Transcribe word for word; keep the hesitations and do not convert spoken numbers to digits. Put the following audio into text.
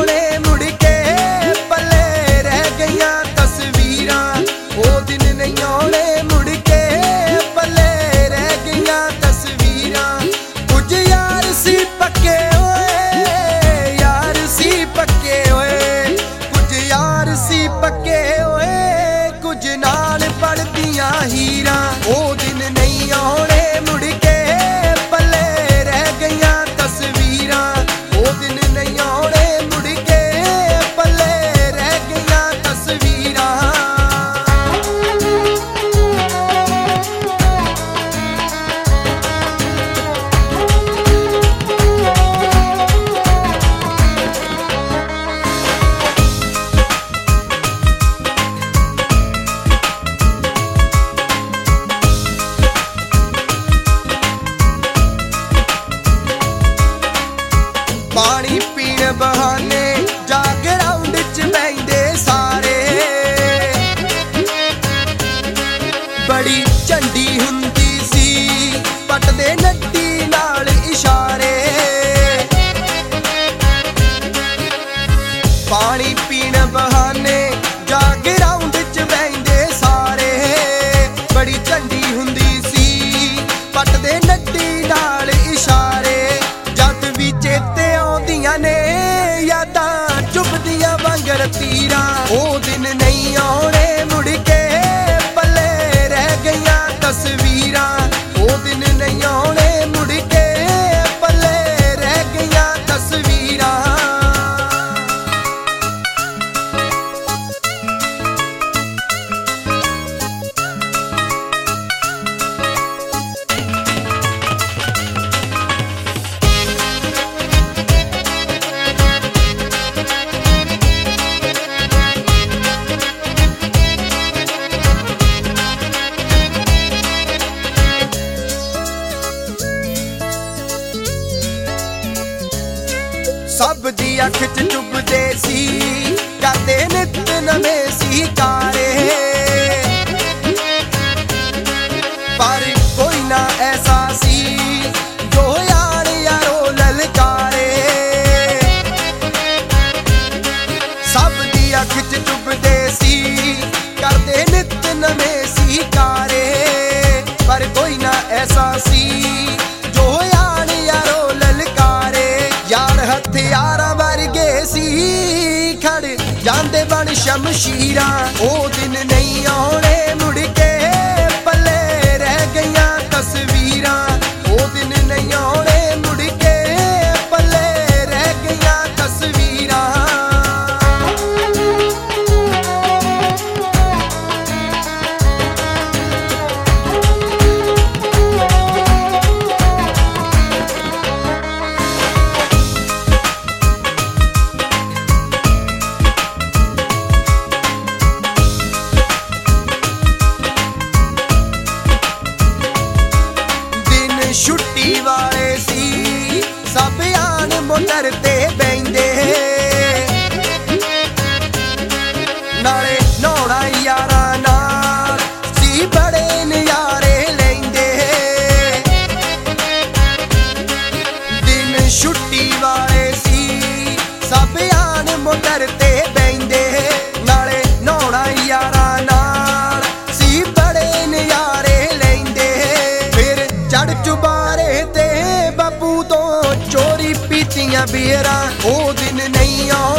आने मुड़ के पल्ले रह गईयां तस्वीरां। ओ दिन नहीं आने मुड़ के पल्ले रह गईयां तस्वीरां। कुछ यार सी पक्के होए, यार सी पक्के होए, कुछ यार सी पक्के होए, कुछ नाल पड़दियां हीरां। ओ दिन नहीं आने मुड़ के पल्ले रह गईयां तस्वीरां। ओ दिन नहीं आने मुड़ के पल्ले रह गईयां तस्वीरां। पानी पीण बहाने जा ग्राउंड च बहिंदे सारे। बड़ी झंडी हुंदी सी पटदे नट्टी नाल इशारे। पानी पीण बहाने जा ग्राउंड च बहिंदे सारे। बड़ी झंडी हुंदी सी पटदे नट्टी नाल इशारे। जद भी चेते ने यादां चुभदियां वांगर तीरां। ओ दिन नहीं आने मुड़ के पल्ले रह गईयां तस्वीरां। ओ दिन नहीं आने मुड़ के पल्ले रह गईयां तस्वीरां। सब दी अख च चुभदे सी करदे नित नवें सी कारे। पर कोई ना ऐसा सी जो यार यारो ललकारे। सब दी अख च चुभदे सी करदे नित नवें सी कारे। पर कोई ना ऐसा सी जो यार यारो ललकारे। यार हथियारां वर्गे सी खड़ जांदे बन शमशीरां। ओ दिन नहीं आने मुड़ के पल्ले रह गईयां तस्वीरां। ओ दिन नहीं आने मुड़ के पल्ले रह गईयां तस्वीरां। छुट्टी वाले सी सब आन मोटर ते बहिंदे। नाले नौना यारां नाल सी बड़े नज़ारे लैंदे। दिन छुट्टी वाले सी सब आन मोटर ते बहिंदे। नाले नौना यारां नाल सी बड़े नज़ारे लैंदे। फिर चढ़ चुबारे ते बापू तो चोरी पीतियां बीरां। ओ दिन नहीं आ